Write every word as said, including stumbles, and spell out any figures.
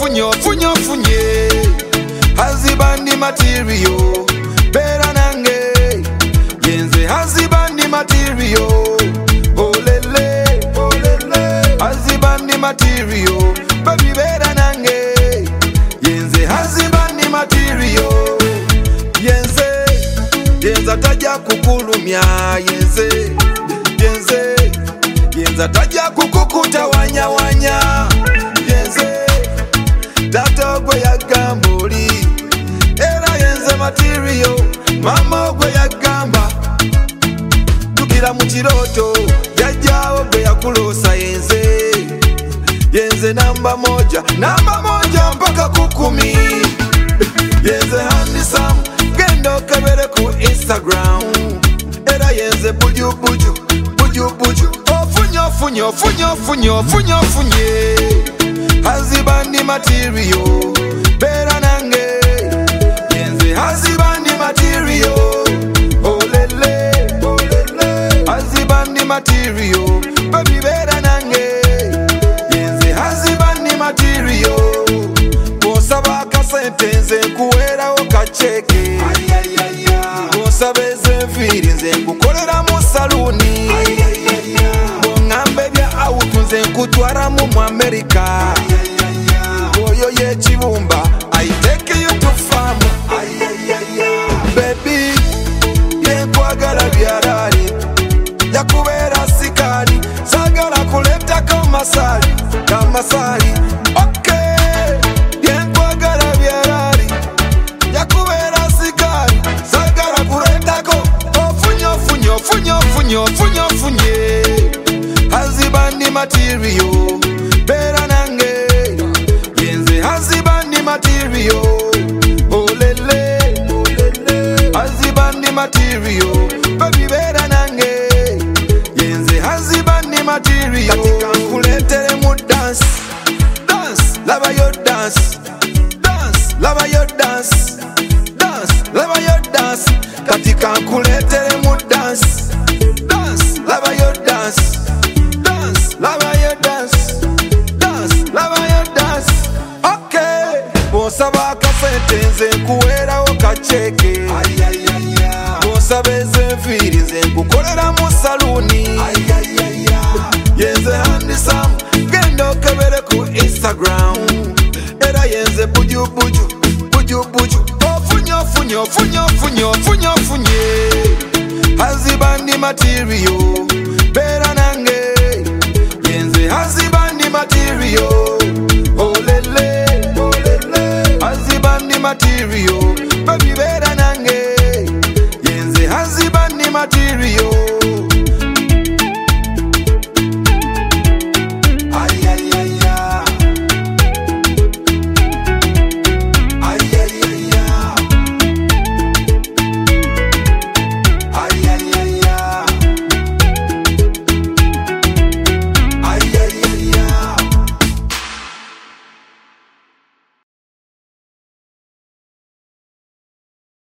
funyo funyo funye hazibandi material bera nange yenze hazibandi material olele olele hazibandi material baby bera nange yenze hazibandi material yenze yenza tajja kukulumya yenze yenze yenza tajja kukukuta wanya wanya yenze data gwe yagamba oli era yenze material mama gwe yagamba tukira mu kiroto yajjawo gwe yakulosa yenze yenze namba moja namba moja mpaka kukumi yenze handsome gendo kabere ku Instagram era yenze buju buju buju buju ofunyo funyo funyo funyo funyo funye hazibandi material bera nange yenze hazibandi material olele olele hazibandi material baby bera nange yenze hazibandi material bosaba kasentenze kuwera okacheke bosabeze mfiri nze kukolera mu saluni bongambe bya autunze kutwara mu America oyo ye chibumba I take you to farm baby ye kwagala byarali yakubera sikali sagala kuleta kama sali kama sali okay ye kwagala byarali yakubera sikali sagala kuleta ko ofunyo funyo funyo funyo funyo funye hazibandi material bera nange yenze hazibandi material olele olele hazibandi material baby bera nange yenze hazibandi material katika kuletere mu dance dance lava your dance dance lava your dance dance lava your dance katika kuletere mu dance dance lava your dance dance lava your dance dance lava your dance okay bosaba kasentenze kuwera okacheke bosabeze mfiri nze kukolera mu saluni yenze handsome gendo kabere ku Instagram era yenze buju buju buju buju ofunyo funyo funyo funyo funyo funye hazibandi material bera nange yenze hazibandi material olele olele hazibandi material baby bera nange yenze hazibandi material